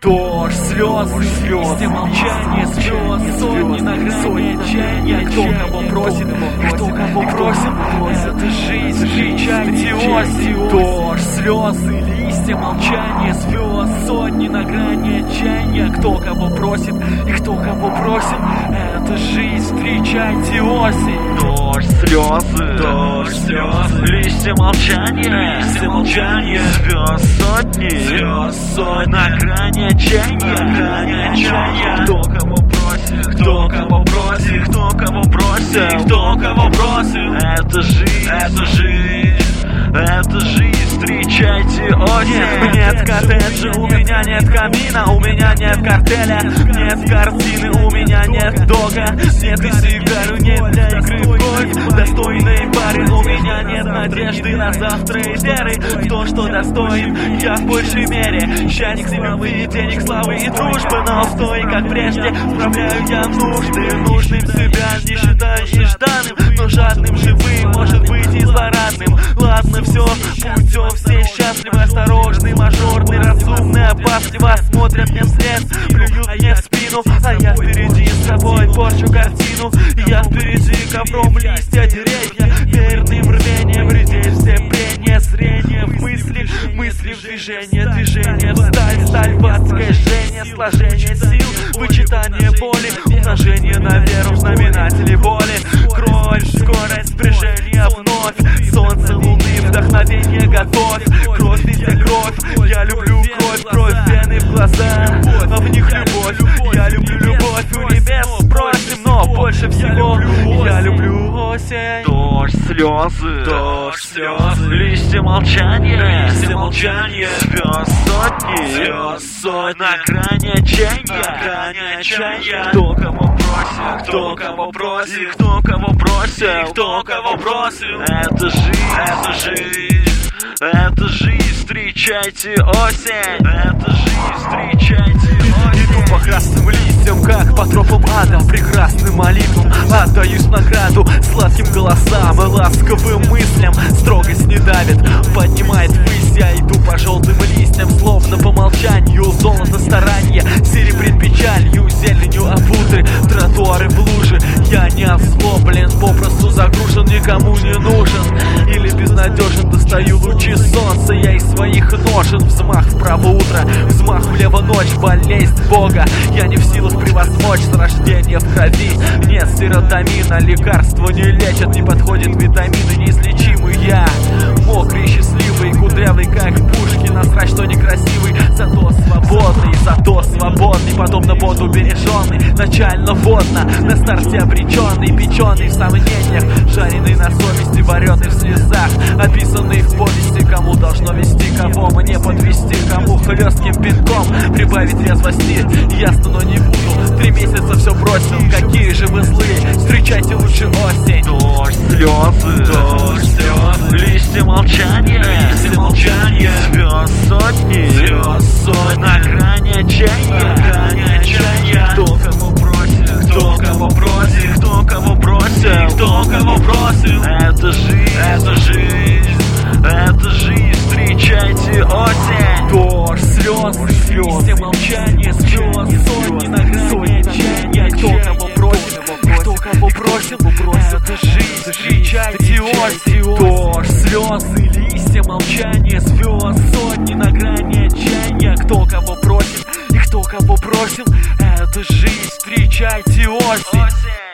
Дождь, слезы, листья, молчание, звезд, сотни на грани отчаяния. Кто кого просит, кто кого просит, это жизнь, встречайте осень. Дождь, слезы, листья, молчание, звезд, сотни на грани отчаяния. Кто кого просит и кто кого просит, это жизнь, встречайте осень. Дождь, слезы, листья, молчание, звезд, сотни на грани отчаяния. Кто кого просит, кто кого просит, кто кого просит, кто кого просит, это жизнь, это жизнь, встречайте осень. Нет коттеджа, у меня нет камина, у меня нет картеля, нет картины, у меня нет дога, нет и сигару, нет для игры в гольф. Достойной пары, у меня нет надежды на завтра и веры в то, что достоин я в большей мере. Чайник славы, денег, славы и дружбы, но стой, как прежде, справляю я нужды, нужным себя не считаю нежданным, но жадным, живым, может быть и злорадным. Ладно, все, путем все счастливы, осторожный, мажорный, разумный, опасливо смотрят мне вслед, плюют мне в спину, а я впереди с собой порчу картину. Я впереди ковром листья, деревья, верным рвением редеть все прения, зрение в мысли, мысли в движение, движение в сталь, сталь в адское жжение, сложение сил, вычитание воли, умножение на веру в знаменатели боли, кровь, скорость, сближение вновь, солнце, луны, вдохновение готовь, кровь везде кровь, я люблю кровь, кровь, вены в глаза, а в них любовь, я люблю любовь, у небес просим, но больше всего я люблю осень. Дождь, слезы, листья, молчание, звезд, сотни на грани отчаяния. Кто кого просит, кто кого просит, кто кого просит, кто кого просит, это жизнь, это жизнь, встречайте осень, это жизнь, встречайте осень. Иду по красным листьям, как по тропам ада, прекрасным молитвам отдаюсь награду, сладким голосам и ласковым мыслям. Строгость не давит, поднимает ввысь. Я иду по желтым листьям, словно по молчанию. Золото старания серебрит печалью, зеленью обуты тротуары в луже. Я не озлоблен, попросту загружен, никому не нужен или безнадежен. Достаю лучи солнца, я из своих ножен. Взмах вправо утро, взмах влево ночь, болезнь Бога. Я не в силах превозмочь, с рождения в крови нет серотонина. Лекарства не лечат, не подходят витамины, неизлечимый я. Мокрый, счастливый, кудрявый, как Пушкин. Насрать, что некрасивый, зато свободный, подобно воду береженный, начально водно, на старте обреченный, печеный в сомнениях, жареный на совести, вареный в слезах, описанный в повести. Кому должно вести, кого мне подвести, кому хлестким пинком прибавить резвости. Ясно, но не буду, 3 месяца все бросил, какие же вы злые, встречайте лучше осень. Дождь, слезы, листья, молчание, звезд, сотни на грани отчаяния. Кто кого просит, кто кого просит, кто кого просит, кто кого просит, это жизнь, это жизнь, встречайте осень. Дождь, слезы, листья, молчание, звезд, сотни на грани отчаяния. Кто кого просит, кто кого просит, это жизнь, встречайте осень. Дождь, слезы, листья, молчание, звезд, сотни на грани отчаяния. Кто кого просит и кто кого просит, это жизнь, встречайте осень.